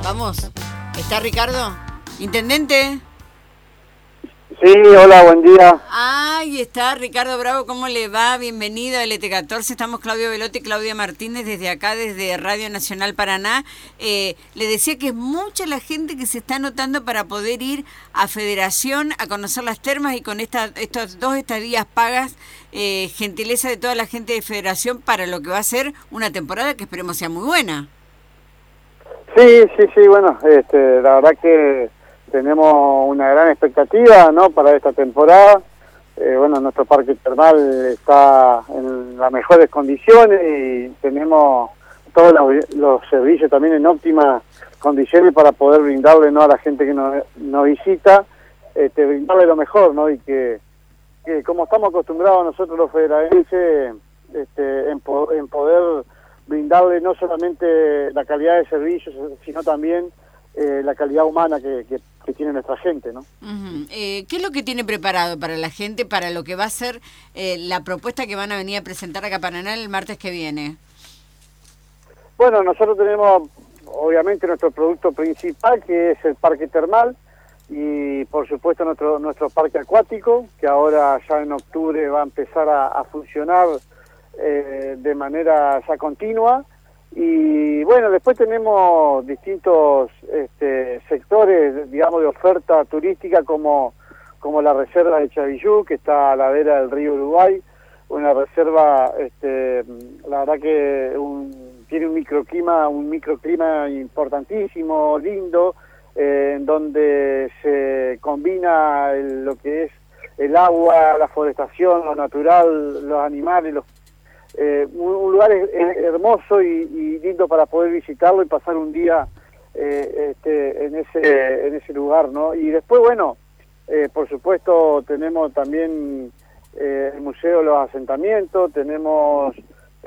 Vamos. ¿Está Ricardo? ¿Intendente? Sí, hola, buen día. Ahí está Ricardo Bravo, ¿cómo le va? Bienvenido a LT14, estamos Claudio Velotti y Claudia Martínez desde acá, desde Radio Nacional Paraná. Le decía que es mucha la gente que se está anotando para poder ir a Federación a conocer las termas y con estas 2 estadías pagas, gentileza de toda la gente de Federación para lo que va a ser una temporada que esperemos sea muy buena. Sí, bueno, la verdad que tenemos una gran expectativa, ¿no?, para esta temporada. Bueno, nuestro parque termal está en las mejores condiciones y tenemos todos los servicios también en óptimas condiciones para poder brindarle, ¿no?, a la gente que nos visita, brindarle lo mejor, ¿no?, y que como estamos acostumbrados nosotros los federalenses, en poder brindarle no solamente la calidad de servicios, sino también la calidad humana que tiene nuestra gente, ¿no? Uh-huh. ¿Qué es lo que tiene preparado para la gente, para lo que va a ser la propuesta que van a venir a presentar acá a Paraná el martes que viene? Bueno, nosotros tenemos obviamente nuestro producto principal, que es el parque termal, y por supuesto nuestro parque acuático, que ahora ya en octubre va a empezar a funcionar de manera ya continua. Y bueno, después tenemos distintos sectores, digamos, de oferta turística como la reserva de Chavillú, que está a la vera del río Uruguay, una reserva, la verdad que tiene un microclima importantísimo, lindo, en donde se combina lo que es el agua, la forestación, lo natural, los animales, un lugar hermoso y lindo para poder visitarlo y pasar un día en ese lugar, ¿no? Y después, bueno, por supuesto tenemos también el Museo de los Asentamientos, tenemos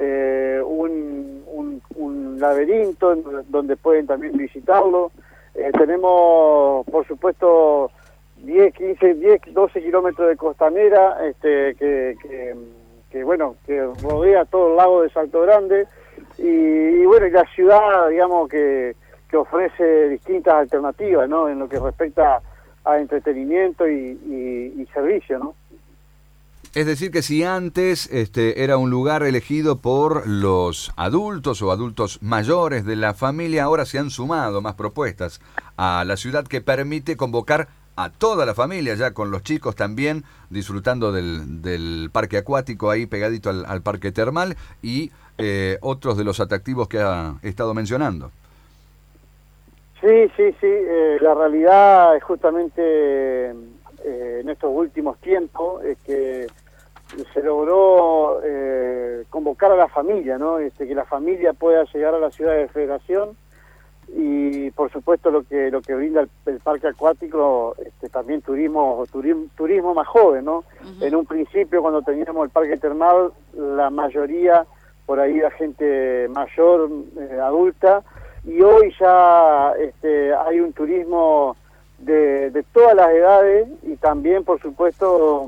un laberinto donde pueden también visitarlo, tenemos por supuesto 10, 12 kilómetros de costanera que bueno, que rodea todo el lago de Salto Grande y bueno, y la ciudad, digamos, que ofrece distintas alternativas, ¿no?, en lo que respecta a entretenimiento y servicio, ¿no? Es decir, que si antes era un lugar elegido por los adultos o adultos mayores de la familia, ahora se han sumado más propuestas a la ciudad que permite convocar a toda la familia, ya con los chicos también disfrutando del parque acuático ahí pegadito al parque termal y otros de los atractivos que ha estado mencionando. Sí, la realidad es justamente en estos últimos tiempos es que se logró convocar a la familia, ¿no? Que la familia pueda llegar a la ciudad de Federación y por supuesto lo que brinda el parque acuático, también turismo más joven, ¿no? Uh-huh. En un principio, cuando teníamos el parque termal, la mayoría por ahí era gente mayor, adulta, y hoy ya hay un turismo de todas las edades y también por supuesto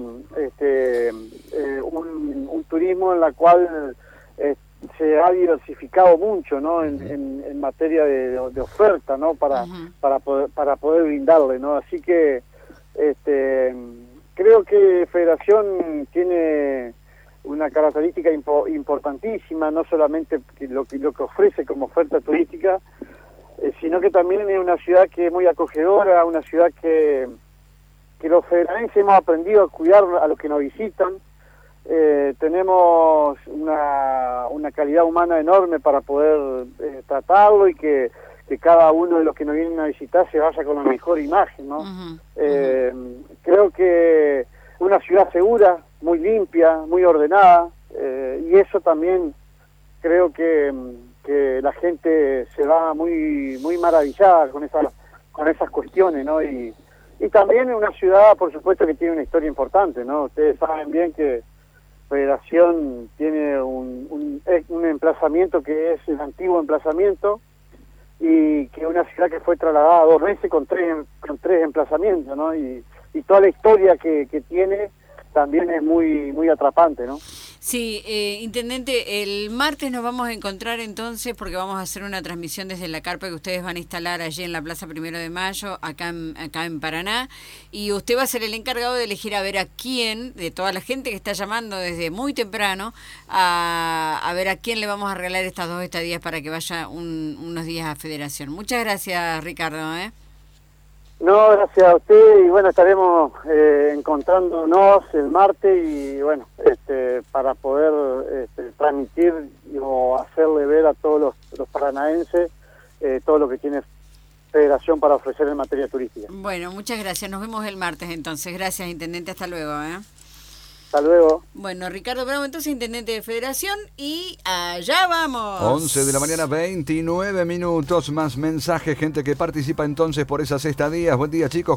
un turismo en la cual se ha diversificado mucho, ¿no?, en materia de oferta, ¿no?, para poder brindarle, ¿no? Así que creo que Federación tiene una característica importantísima, no solamente lo que ofrece como oferta turística, sino que también es una ciudad que es muy acogedora, una ciudad que los federalenses hemos aprendido a cuidar a los que nos visitan. Tenemos una calidad humana enorme para poder tratarlo y que cada uno de los que nos vienen a visitar se vaya con la mejor imagen, ¿no? Creo que una ciudad segura, muy limpia, muy ordenada, y eso también creo que la gente se va muy maravillada con esas cuestiones, ¿no? Y también una ciudad, por supuesto, que tiene una historia importante, ¿no? Ustedes saben bien que Federación tiene un emplazamiento que es el antiguo emplazamiento y que es una ciudad que fue trasladada 2 veces con tres emplazamientos, ¿no? Y toda la historia que tiene también es muy atrapante, ¿no? Sí, intendente, el martes nos vamos a encontrar entonces porque vamos a hacer una transmisión desde la carpa que ustedes van a instalar allí en la Plaza 1 de Mayo, acá en Paraná, y usted va a ser el encargado de elegir a ver a quién, de toda la gente que está llamando desde muy temprano, a ver a quién le vamos a regalar estas 2 estadías para que vaya unos días a Federación. Muchas gracias, Ricardo. No, gracias a usted, y bueno, estaremos encontrándonos el martes y bueno, para poder transmitir o hacerle ver a todos los paranaenses todo lo que tiene Federación para ofrecer en materia turística. Bueno, muchas gracias, nos vemos el martes entonces. Gracias, intendente, hasta luego. Hasta luego. Bueno, Ricardo Bravo, entonces, intendente de Federación, y allá vamos. 11 de la mañana, 29 minutos, más mensajes, gente que participa entonces por esas estadías. Buen día, chicos.